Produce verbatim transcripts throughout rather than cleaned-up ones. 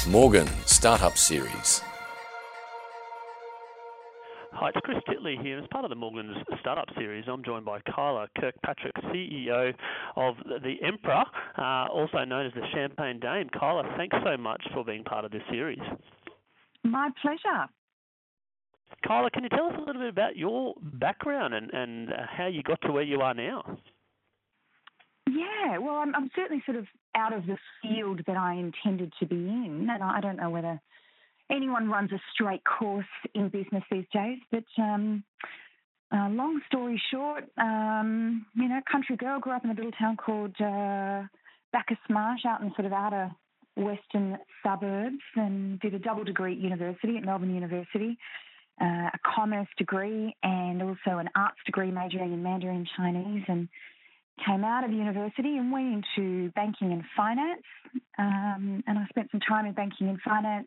Morgan Startup Series. Hi, it's Chris Titley here. As part of the Morgan's Startup Series, I'm joined by Kyla Kirkpatrick, C E O of the Emperor, uh, also known as the Champagne Dame. Kyla, thanks so much for being part of this series. My pleasure. Kyla, can you tell us a little bit about your background and, and how you got to where you are now? Yeah, well, I'm, I'm certainly sort of out of the field that I intended to be in, and I don't know whether anyone runs a straight course in business these days, but um, uh, long story short, um, you know, country girl, grew up in a little town called uh, Bacchus Marsh out in the sort of outer western suburbs, and did a double degree at university, at Melbourne University, uh, a commerce degree and also an arts degree majoring in Mandarin Chinese, and came out of university and went into banking and finance, um, and I spent some time in banking and finance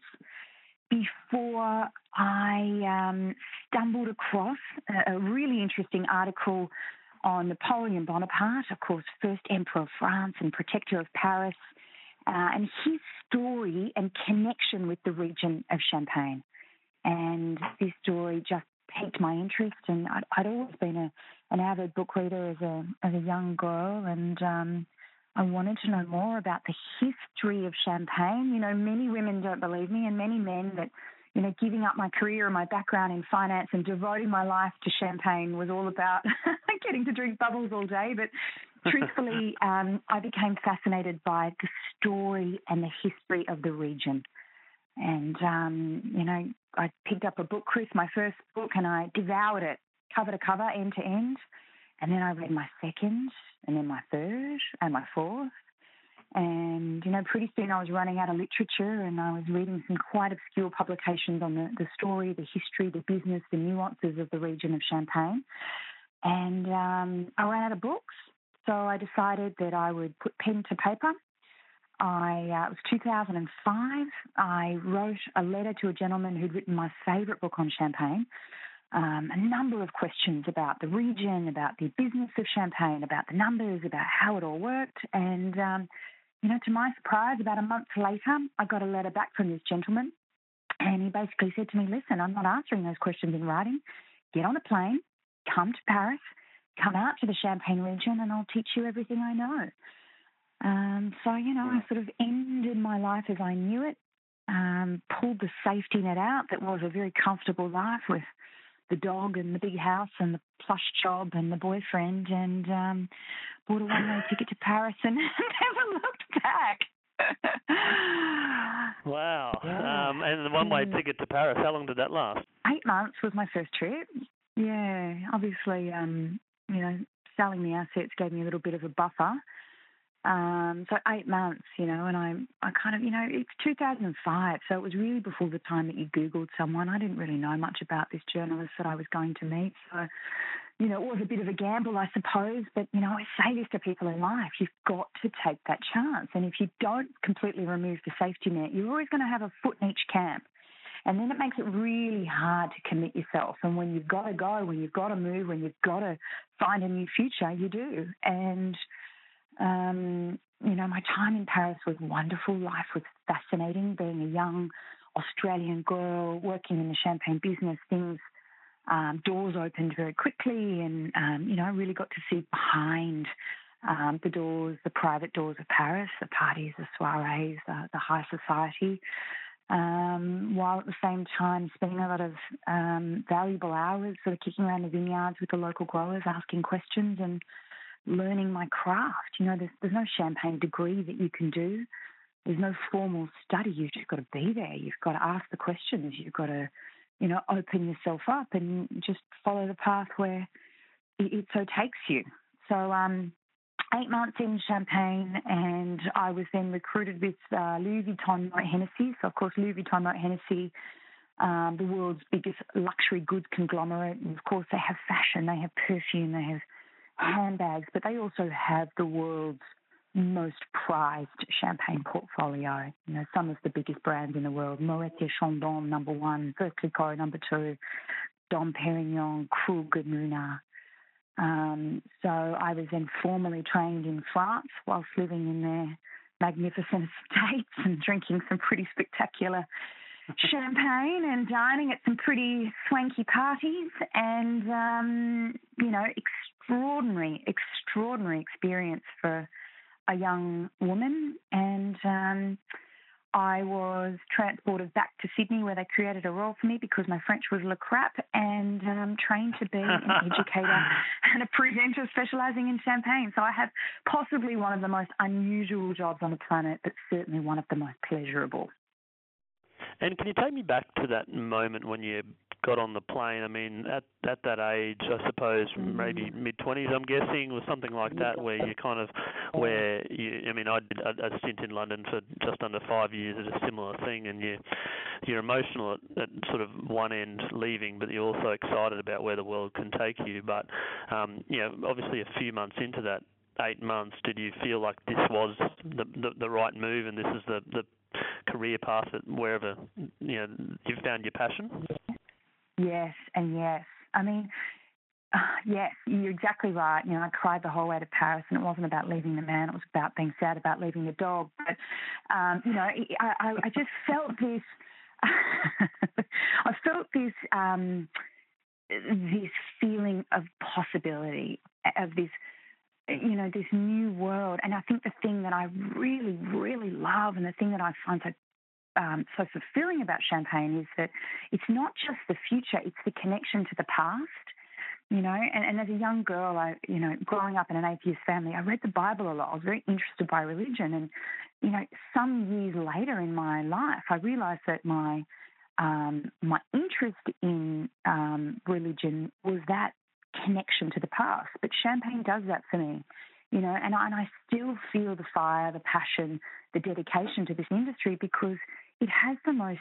before I um, stumbled across a, a really interesting article on Napoleon Bonaparte, of course, first Emperor of France and Protector of Paris, uh, and his story and connection with the region of Champagne. And this story just piqued my interest, and I'd, I'd always been a, an avid book reader as a as a young girl, and um, I wanted to know more about the history of Champagne. You know, many women don't believe me, and many men, that, you know, giving up my career and my background in finance and devoting my life to Champagne was all about getting to drink bubbles all day. But truthfully, um, I became fascinated by the story and the history of the region. And, um, you know, I picked up a book, Chris, my first book, and I devoured it, cover to cover, end to end. And then I read my second, and then my third, and my fourth. And, you know, pretty soon I was running out of literature, and I was reading some quite obscure publications on the, the story, the history, the business, the nuances of the region of Champagne. And um, I ran out of books, so I decided that I would put pen to paper. I, uh, it was two thousand five. I wrote a letter to a gentleman who'd written my favourite book on Champagne, um, a number of questions about the region, about the business of Champagne, about the numbers, about how it all worked. And, um, you know, to my surprise, about a month later, I got a letter back from this gentleman, and he basically said to me, listen, I'm not answering those questions in writing. Get on a plane, come to Paris, come out to the Champagne region, and I'll teach you everything I know. Um, so, you know, I sort of ended my life as I knew it, um, pulled the safety net out that was a very comfortable life with the dog and the big house and the plush job and the boyfriend, and um, bought a one-way ticket to Paris and never looked back. Wow. Yeah. Um, and the one-way Mm. ticket to Paris, how long did that last? Eight months was my first trip. Yeah, obviously, um, you know, selling the assets gave me a little bit of a buffer. Um, so eight months, you know, and I, I kind of, you know, it's two thousand five, so it was really before the time that you Googled someone. I didn't really know much about this journalist that I was going to meet. So, you know, it was a bit of a gamble, I suppose. But, you know, I say this to people in life, you've got to take that chance. And if you don't completely remove the safety net, you're always going to have a foot in each camp. And then it makes it really hard to commit yourself. And when you've got to go, when you've got to move, when you've got to find a new future, you do. And Um, you know, my time in Paris was wonderful. Life was fascinating. Being a young Australian girl working in the Champagne business, things, um, doors opened very quickly, and, um, you know, I really got to see behind um, the doors, the private doors of Paris, the parties, the soirees, the, the high society, um, while at the same time spending a lot of um, valuable hours sort of kicking around the vineyards with the local growers, asking questions and learning my craft. You know, there's, there's no Champagne degree that you can do. There's no formal study. You've just got to be there. You've got to ask the questions. You've got to, you know, open yourself up and just follow the path where it, it so takes you. So um, eight months in Champagne, and I was then recruited with uh, Louis Vuitton Moet Hennessy. So, of course, Louis Vuitton Moet Hennessy, um, the world's biggest luxury goods conglomerate. And, of course, they have fashion, they have perfume, they have handbags, but they also have the world's most prized champagne portfolio. You know, some of the biggest brands in the world: Moet et Chandon, number one; Veuve Clicquot, number two; Dom Perignon, Krug and Ruinart. Um, so I was then formally trained in France whilst living in their magnificent estates and drinking some pretty spectacular champagne and dining at some pretty swanky parties and, um, you know, extraordinary, extraordinary experience for a young woman. And um, I was transported back to Sydney where they created a role for me because my French was le crap and um, trained to be an educator and a presenter specialising in champagne. So I have possibly one of the most unusual jobs on the planet, but certainly one of the most pleasurable. And can you take me back to that moment when you got on the plane? I mean, at at that age, I suppose mm-hmm. maybe mid twenties, I'm guessing, or something like that, where you kind of, where you, I mean, I did a, a stint in London for just under five years at a similar thing, and you you're emotional at, at sort of one end leaving, but you're also excited about where the world can take you. But um, you know, obviously, a few months into that, eight months, did you feel like this was the the, the right move, and this is the the career path that wherever you know you've found your passion? Yes, and yes. I mean, uh, yes, you're exactly right. You know, I cried the whole way to Paris, and it wasn't about leaving the man; it was about being sad about leaving the dog. But um, you know, I, I, I just felt this. I felt this um, this feeling of possibility, of this. You know, this new world. And I think the thing that I really, really love and the thing that I find so um, so fulfilling about champagne is that it's not just the future, it's the connection to the past, you know. And, and as a young girl, I, you know, growing up in an atheist family, I read the Bible a lot. I was very interested by religion. And, you know, some years later in my life, I realised that my, um, my interest in um, religion was that connection to the past. But champagne does that for me, you know, and I, and I still feel the fire, the passion, the dedication to this industry because it has the most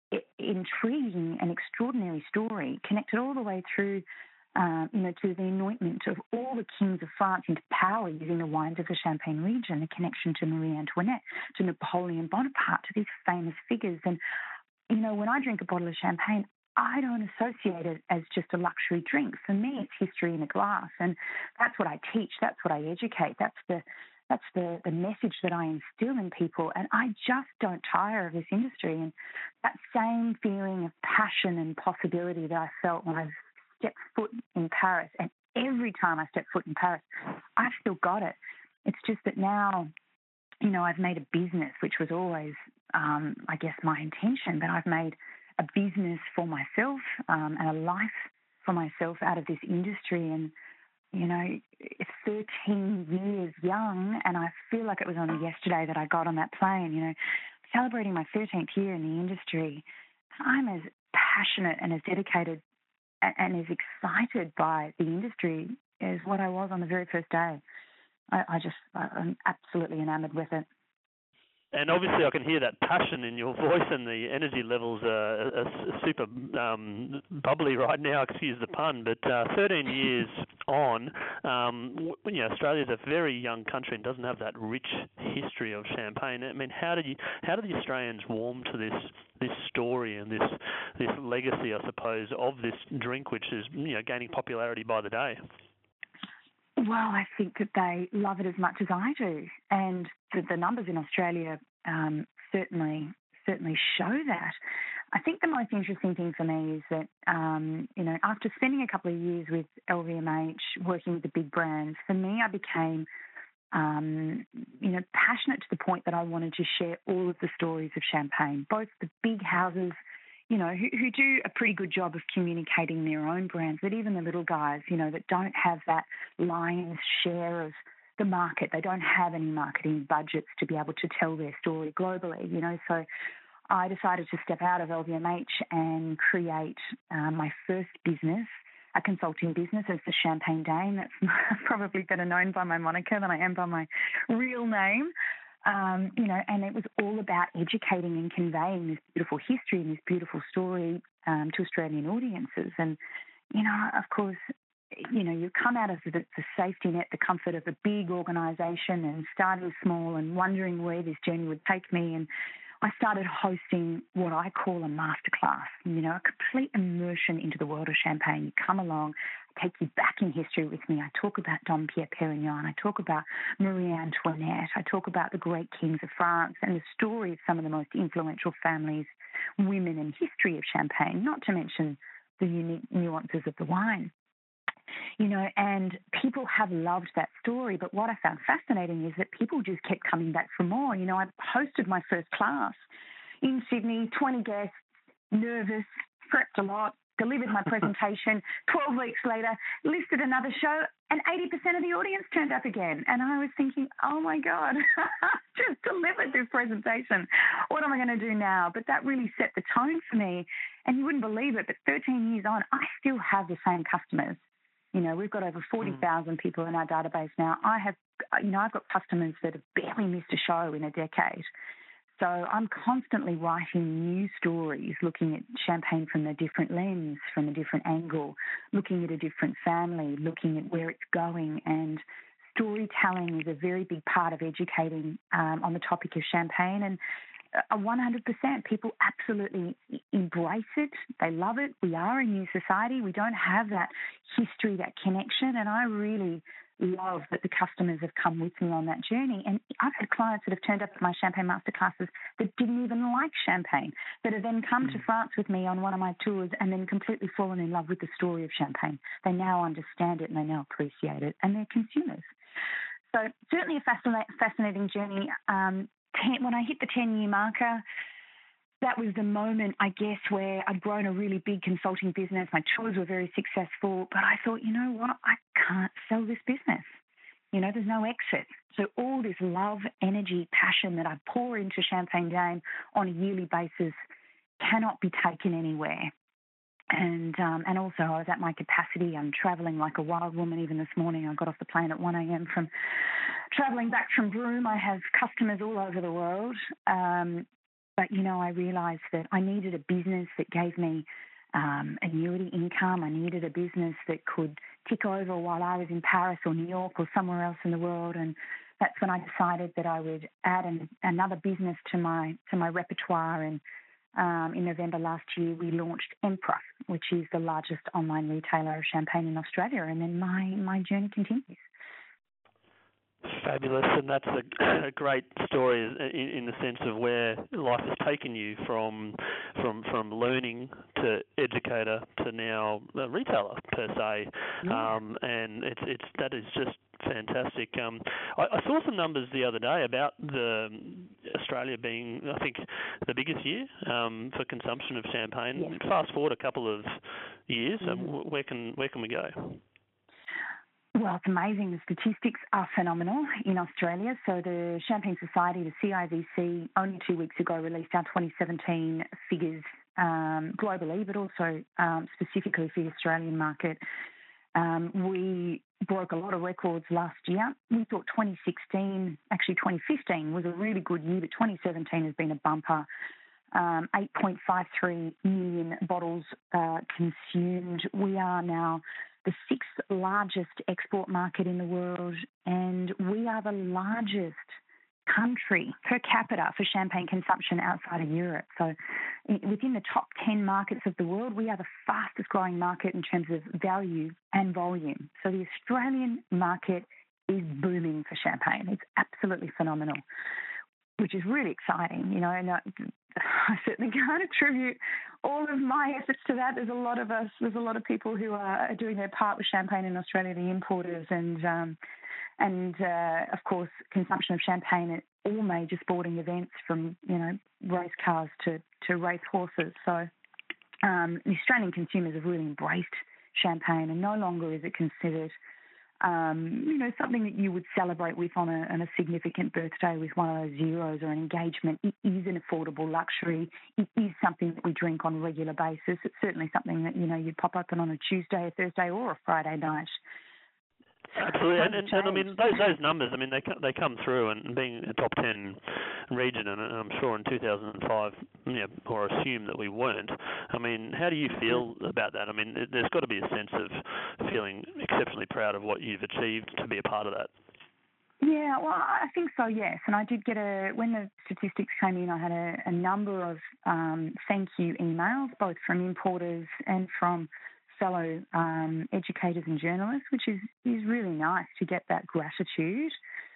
intriguing and extraordinary story connected all the way through, um, you know, to the anointment of all the kings of France into power using the wines of the Champagne region, the connection to Marie Antoinette, to Napoleon Bonaparte, to these famous figures. And, you know, when I drink a bottle of champagne, I don't associate it as just a luxury drink. For me, it's history in a glass, and that's what I teach. That's what I educate. That's the that's the, the message that I instill in people, and I just don't tire of this industry. And that same feeling of passion and possibility that I felt when I stepped foot in Paris, and every time I step foot in Paris, I've still got it. It's just that now, you know, I've made a business, which was always, um, I guess, my intention, but I've made a business for myself um, and a life for myself out of this industry. And, you know, it's thirteen years young, and I feel like it was only yesterday that I got on that plane, you know, celebrating my thirteenth year in the industry. I'm as passionate and as dedicated and, and as excited by the industry as what I was on the very first day. I, I just, I'm absolutely enamoured with it. And obviously I can hear that passion in your voice, and the energy levels are, are super um, bubbly right now, excuse the pun, but uh, thirteen years on, um, you know, Australia's a very young country and doesn't have that rich history of champagne. I mean, how did you, how did the Australians warm to this this story and this this legacy, I suppose, of this drink, which is, you know, gaining popularity by the day? Well, I think that they love it as much as I do, and the, the numbers in Australia um, certainly certainly show that. I think the most interesting thing for me is that, um, you know, after spending a couple of years with L V M H, working with the big brands, for me, I became, um, you know, passionate to the point that I wanted to share all of the stories of champagne, both the big houses, you know, who, who do a pretty good job of communicating their own brands, but even the little guys, you know, that don't have that lion's share of the market. They don't have any marketing budgets to be able to tell their story globally, you know. So I decided to step out of L V M H and create uh, my first business, a consulting business, as the Champagne Dame. That's probably better known by my moniker than I am by my real name. Um, you know, and it was all about educating and conveying this beautiful history and this beautiful story um, to Australian audiences. And, you know, of course, you know, you come out of the, the safety net, the comfort of a big organisation and starting small and wondering where this journey would take me. And I started hosting what I call a masterclass, you know, a complete immersion into the world of champagne. You come along, I take you back in history with me. I talk about Dom Pierre Perignon. I talk about Marie Antoinette. I talk about the great kings of France and the story of some of the most influential families, women, and history of champagne, not to mention the unique nuances of the wine. You know, and people have loved that story. But what I found fascinating is that people just kept coming back for more. You know, I hosted my first class in Sydney, twenty guests, nervous, prepped a lot, delivered my presentation. twelve weeks later, listed another show, and eighty percent of the audience turned up again. And I was thinking, oh, my God, just delivered this presentation. What am I going to do now? But that really set the tone for me. And you wouldn't believe it, but thirteen years on, I still have the same customers. You know, we've got over forty thousand people in our database now. I have, you know, I've got customers that have barely missed a show in a decade. So I'm constantly writing new stories, looking at champagne from a different lens, from a different angle, looking at a different family, looking at where it's going. And storytelling is a very big part of educating um, on the topic of champagne. And uh, one hundred percent people absolutely embrace it. They love it. We are a new society. We don't have that history, that connection. And I really love that the customers have come with me on that journey. And I've had clients that have turned up at my champagne masterclasses that didn't even like champagne, that have then come mm. to France with me on one of my tours and then completely fallen in love with the story of champagne. They now understand it and they now appreciate it, and they're consumers. So certainly a fascinating, fascinating journey. Um, ten, when I hit the ten-year marker, that was the moment, I guess, where I'd grown a really big consulting business. My tours were very successful, but I thought, you know what, I can't sell this business. You know, there's no exit. So all this love, energy, passion that I pour into Champagne Dame on a yearly basis cannot be taken anywhere. And um, and also I was at my capacity. I'm travelling like a wild woman. Even this morning I got off the plane at one a.m. from travelling back from Broome. I have customers all over the world. Um, But, you know, I realised that I needed a business that gave me um, annuity income. I needed a business that could tick over while I was in Paris or New York or somewhere else in the world. And that's when I decided that I would add an, another business to my to my repertoire. And um, in November last year, we launched Emperor, which is the largest online retailer of champagne in Australia. And then my, my journey continues. Fabulous, and that's a, a great story in, in the sense of where life has taken you from from from learning to educator to now a retailer per se, yeah. um, and it's it's that is just fantastic. Um, I, I saw some numbers the other day about the Australia being, I think, the biggest year um, for consumption of champagne. Yeah. Fast forward a couple of years, mm-hmm. um, where can where can we go? Well, it's amazing. The statistics are phenomenal in Australia. So the Champagne Society, the C I V C, only two weeks ago released our twenty seventeen figures um, globally, but also um, specifically for the Australian market. Um, we broke a lot of records last year. We thought twenty sixteen, actually twenty fifteen was a really good year, but twenty seventeen has been a bumper. Um, eight point five three million bottles uh, consumed. We are now the sixth largest export market in the world, and we are the largest country per capita for champagne consumption outside of Europe. So within the top ten markets of the world, we are the fastest growing market in terms of value and volume. So the Australian market is booming for champagne. It's absolutely phenomenal, which is really exciting, you know, and I, I certainly can't attribute all of my efforts to that. There's a lot of us, there's a lot of people who are doing their part with champagne in Australia, the importers, and um, and uh, of course consumption of champagne at all major sporting events, from you know race cars to to race horses. So um, the Australian consumers have really embraced champagne, and no longer is it considered Um, you know, something that you would celebrate with on a, on a significant birthday with one of those zeros or an engagement. It is an affordable luxury. It is something that we drink on a regular basis. It's certainly something that, you know, you'd pop open on a Tuesday, a Thursday or a Friday night. Absolutely, and, and, and I mean those those numbers. I mean they they come through, and being a top ten region, and I'm sure in two thousand five, you know, or assume that we weren't. I mean, how do you feel about that? I mean, there's got to be a sense of feeling exceptionally proud of what you've achieved to be a part of that. Yeah, well, I think so, yes. And I did get a, when the statistics came in, I had a, a number of um, thank you emails, both from importers and from fellow um, educators and journalists, which is, is really nice to get that gratitude.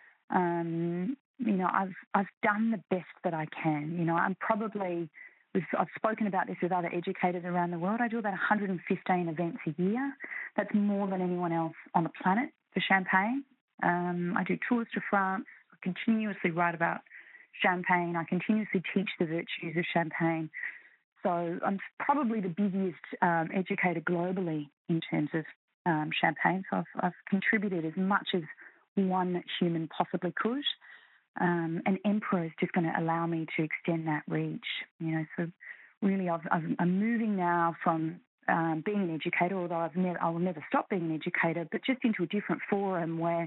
Um, you know, I've I've done the best that I can. You know, I'm probably, we've, I've spoken about this with other educators around the world. I do about one hundred fifteen events a year. That's more than anyone else on the planet for Champagne. Um, I do tours to France. I continuously write about Champagne. I continuously teach the virtues of Champagne. So I'm probably the busiest um, educator globally in terms of um, Champagne. So I've, I've contributed as much as one human possibly could. Um, and Emperor is just going to allow me to extend that reach. You know, so really I've, I've, I'm moving now from um, being an educator, although I've never, I will never stop being an educator, but just into a different forum where,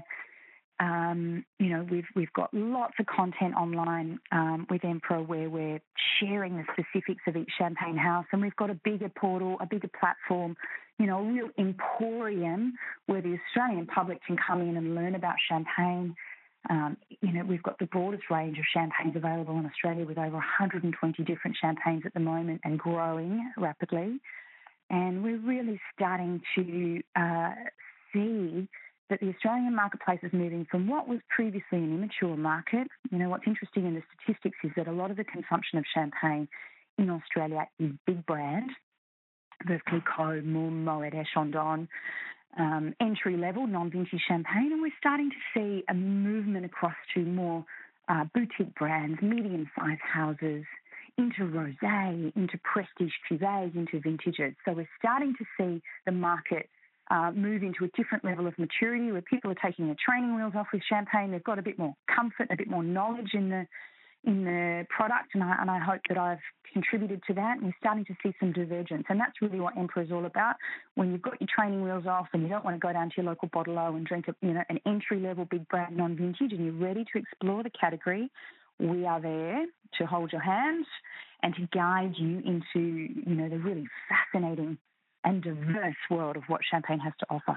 um, you know, we've we've got lots of content online um, with Emperor where we're sharing the specifics of each Champagne house, and we've got a bigger portal, a bigger platform, you know, a real emporium where the Australian public can come in and learn about Champagne. Um, you know, we've got the broadest range of champagnes available in Australia with over one hundred twenty different champagnes at the moment and growing rapidly. And we're really starting to uh, see that the Australian marketplace is moving from what was previously an immature market. You know, what's interesting in the statistics is that a lot of the consumption of champagne in Australia is big brand, Veuve Clicquot, Mumm, Moet et Chandon, um, entry-level, non-vintage champagne, and we're starting to see a movement across to more uh, boutique brands, medium-sized houses, into rosé, into prestige cuvées, into vintages. So we're starting to see the market uh, move into a different level of maturity where people are taking the training wheels off with champagne. They've got a bit more comfort, a bit more knowledge in the in the product, and I, and I hope that I've contributed to that. And we're starting to see some divergence, and that's really what Emperor is all about. When you've got your training wheels off and you don't want to go down to your local bottle-o and drink a, you know, an entry-level big brand non-vintage, and you're ready to explore the category, we are there to hold your hand and to guide you into, you know, the really fascinating and diverse world of what Champagne has to offer.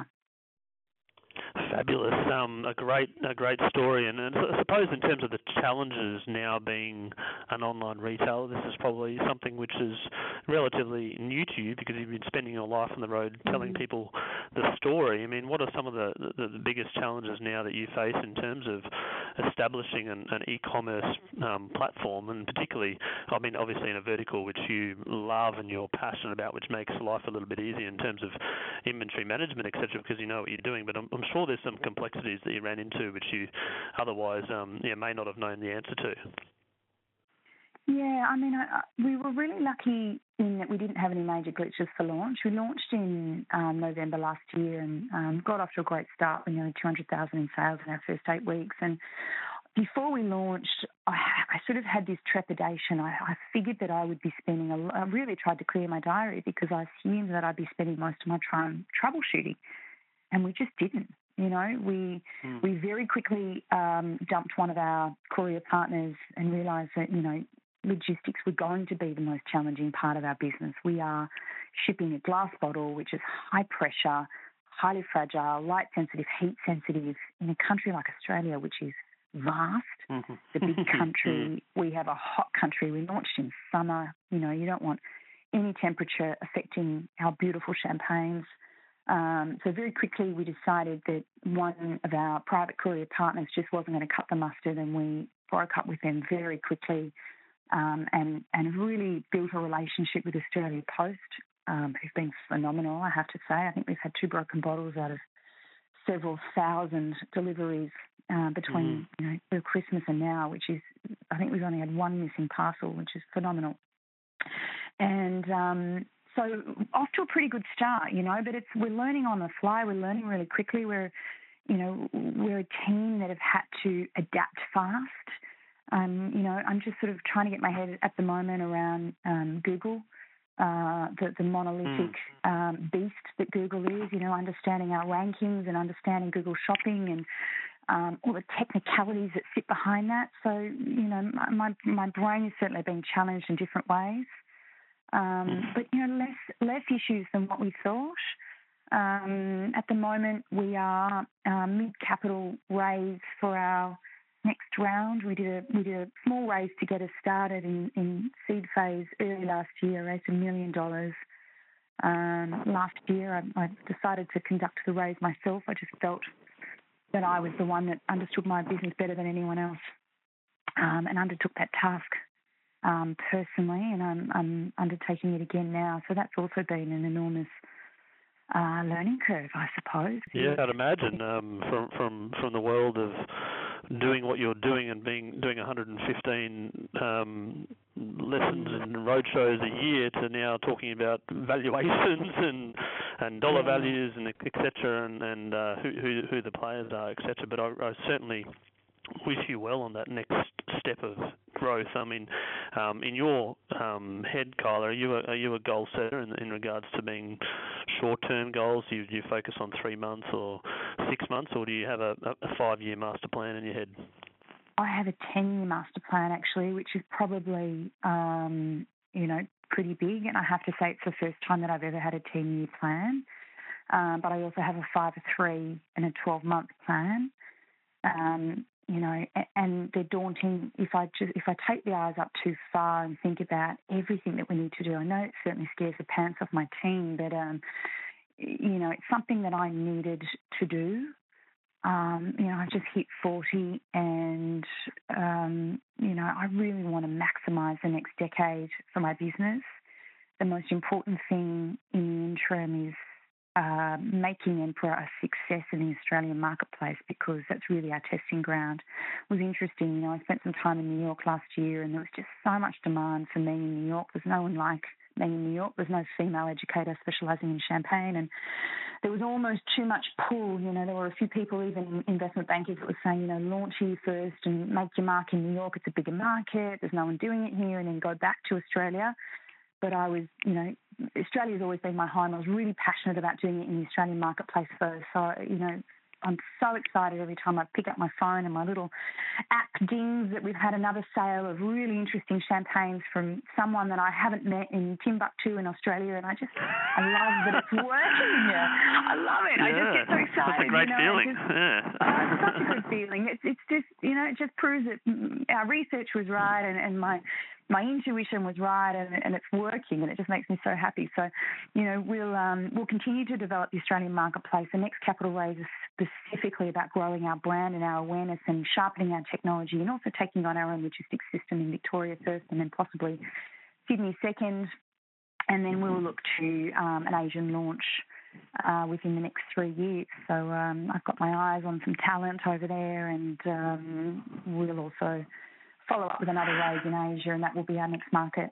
Fabulous, um, a great, a great story, and, and I suppose in terms of the challenges now being an online retailer, this is probably something which is relatively new to you because you've been spending your life on the road telling people the story. I mean, what are some of the, the, the biggest challenges now that you face in terms of establishing an, an e-commerce um, platform, and particularly, I mean, obviously in a vertical which you love and you're passionate about, which makes life a little bit easier in terms of inventory management, et cetera, because you know what you're doing, but I'm, I'm sure there's some complexities that you ran into which you otherwise um, yeah, may not have known the answer to. Yeah, I mean, I, we were really lucky in that we didn't have any major glitches for launch. We launched in um, November last year and um, got off to a great start with nearly two hundred thousand in sales in our first eight weeks. And before we launched, I, I sort of had this trepidation. I, I figured that I would be spending, a, I really tried to clear my diary because I assumed that I'd be spending most of my time troubleshooting, and we just didn't. You know, we mm. we very quickly um, dumped one of our courier partners and realised that, you know, logistics were going to be the most challenging part of our business. We are shipping a glass bottle, which is high pressure, highly fragile, light sensitive, heat sensitive, in a country like Australia, which is vast, mm-hmm. the big country. We have a hot country. We launched in summer. You know, you don't want any temperature affecting our beautiful champagnes. Um, so very quickly we decided that one of our private courier partners just wasn't going to cut the mustard, and we broke up with them very quickly um, and, and really built a relationship with Australia Post, um, who've been phenomenal, I have to say. I think we've had two broken bottles out of several thousand deliveries uh, between mm. you know, Christmas and now, which is, I think we've only had one missing parcel, which is phenomenal. And um, so off to a pretty good start, you know, but it's we're learning on the fly. We're learning really quickly. We're, you know, we're a team that have had to adapt fast. Um, you know, I'm just sort of trying to get my head at the moment around um, Google, uh, the, the monolithic mm. um, beast that Google is, you know, understanding our rankings and understanding Google Shopping and um, all the technicalities that sit behind that. So, you know, my, my brain is certainly being challenged in different ways. Um, but, you know, less less issues than what we thought. Um, at the moment, we are uh, mid-capital raise for our next round. We did a we did a small raise to get us started in, in seed phase early last year, raised a million dollars. Um, last year, I, I decided to conduct the raise myself. I just felt that I was the one that understood my business better than anyone else, um, and undertook that task um, personally, and I'm, I'm undertaking it again now. So that's also been an enormous uh, learning curve, I suppose. Yeah, I'd imagine um, from from from the world of doing what you're doing and being doing one hundred fifteen um, lessons and roadshows a year to now talking about valuations and and dollar yeah. values and et cetera, and, and uh, who, who who the players are, et cetera. But I, I certainly wish you well on that next step of growth. I mean, um, in your um, head, Kyla, are you a, are you a goal setter in, in regards to being short-term goals? Do you, do you focus on three months or six months, or do you have a, a five-year master plan in your head? I have a ten-year master plan, actually, which is probably, um, you know, pretty big. And I have to say it's the first time that I've ever had a ten-year plan. Um, but I also have a five, a three, and a twelve-month plan. Um, you know, and they're daunting if I just if I take the eyes up too far and think about everything that we need to do. I know it certainly scares the pants off my team, but um, you know, it's something that I needed to do. Um, you know, I've just hit forty, and um, you know, I really want to maximise the next decade for my business. The most important thing in the interim is Uh, making Emperor a success in the Australian marketplace, because that's really our testing ground. It was interesting, you know, I spent some time in New York last year, and there was just so much demand for me in New York. There's no one like me in New York. There's no female educator specialising in champagne, and there was almost too much pull. You know, there were a few people, even investment bankers, that were saying, you know, launch here first and make your mark in New York. It's a bigger market. There's no one doing it here, and then go back to Australia. But I was, you know, Australia's always been my home. I was really passionate about doing it in the Australian marketplace first. So, you know, I'm so excited every time I pick up my phone and my little app dings that we've had another sale of really interesting champagnes from someone that I haven't met in Timbuktu in Australia. And I just, I love that it's working here. I love it. Yeah, I just get so excited. That's a great you know, feeling. Just, yeah. oh, it's such a good feeling. It's, it's just, you know, it just proves that our research was right, and, and my my intuition was right, and, and it's working, and it just makes me so happy. So, you know, we'll um, we'll continue to develop the Australian marketplace. The next capital raise is specifically about growing our brand and our awareness and sharpening our technology, and also taking on our own logistics system in Victoria first, and then possibly Sydney second, and then we'll look to um, an Asian launch uh, within the next three years. So um, I've got my eyes on some talent over there, and um, we'll also follow up with another raise in Asia, and that will be our next market.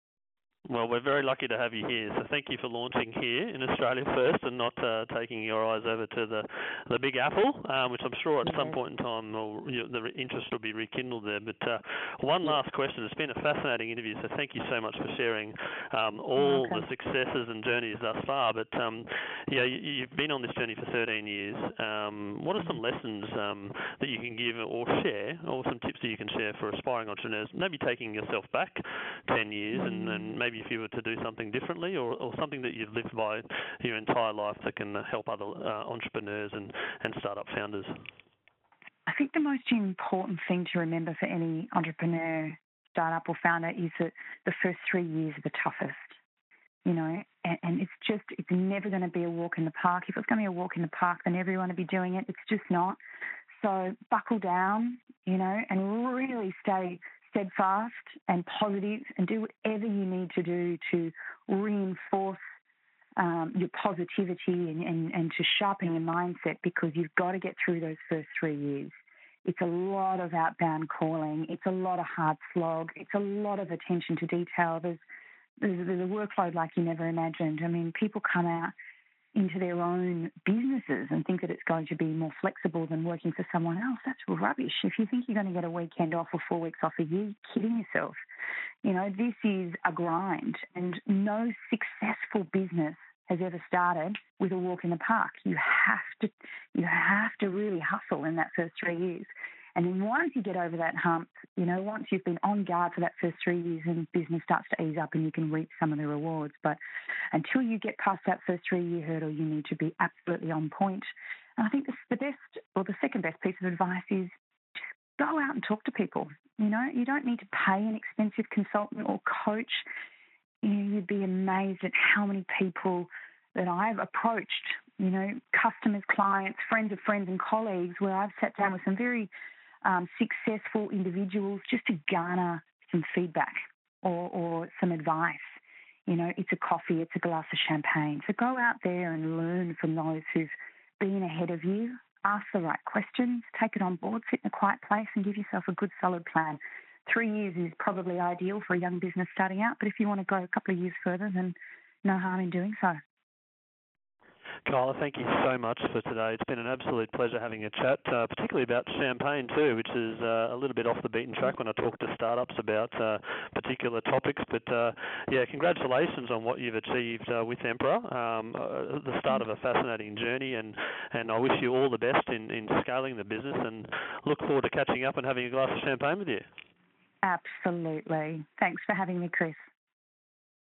Well, we're very lucky to have you here, so thank you for launching here in Australia first and not uh, taking your eyes over to the the Big Apple, um, which I'm sure at yeah. some point in time will, you, the interest will be rekindled there. But uh, one yeah. last question. It's been a fascinating interview, so thank you so much for sharing um, all okay. the successes and journeys thus far. But um, yeah, you, you've been on this journey for thirteen years. Um, what are some lessons um, that you can give or share, or some tips that you can share for aspiring entrepreneurs, maybe taking yourself back ten years mm. and, and maybe if you were to do something differently, or, or something that you've lived by your entire life that can help other uh, entrepreneurs and, and startup founders? I think the most important thing to remember for any entrepreneur, startup or founder is that the first three years are the toughest, you know, and, and it's just, it's never going to be a walk in the park. If it's going to be a walk in the park, then everyone will be doing it. It's just not. So buckle down, you know, and really stay steadfast and positive, and do whatever you need to do to reinforce um, your positivity and, and, and to sharpen your mindset, because you've got to get through those first three years. It's a lot of outbound calling. It's a lot of hard slog. It's a lot of attention to detail. There's, there's, there's a workload like you never imagined. I mean, people come out into their own businesses and think that it's going to be more flexible than working for someone else. That's rubbish. If you think you're going to get a weekend off or four weeks off a year, you're kidding yourself. You know, this is a grind, and no successful business has ever started with a walk in the park. You have to, you have to really hustle in that first three years. And then once you get over that hump, you know, once you've been on guard for that first three years and business starts to ease up and you can reap some of the rewards. But until you get past that first three-year hurdle, you need to be absolutely on point. And I think this, the best or the second best piece of advice is just go out and talk to people. You know, you don't need to pay an expensive consultant or coach. You know, you'd be amazed at how many people that I've approached, you know, customers, clients, friends of friends and colleagues, where I've sat down with some very um, successful individuals just to garner some feedback or, or some advice. You know, it's a coffee, it's a glass of champagne. So go out there and learn from those who've been ahead of you. Ask the right questions, take it on board, sit in a quiet place and give yourself a good solid plan. Three years is probably ideal for a young business starting out, but if you want to go a couple of years further, then no harm in doing so. Kyla, thank you so much for today. It's been an absolute pleasure having a chat, uh, particularly about champagne too, which is uh, a little bit off the beaten track when I talk to startups about uh, particular topics. But uh, yeah, congratulations on what you've achieved uh, with Emperor. Um, uh, the start of a fascinating journey, and, and I wish you all the best in, in scaling the business, and look forward to catching up and having a glass of champagne with you. Absolutely. Thanks for having me, Chris.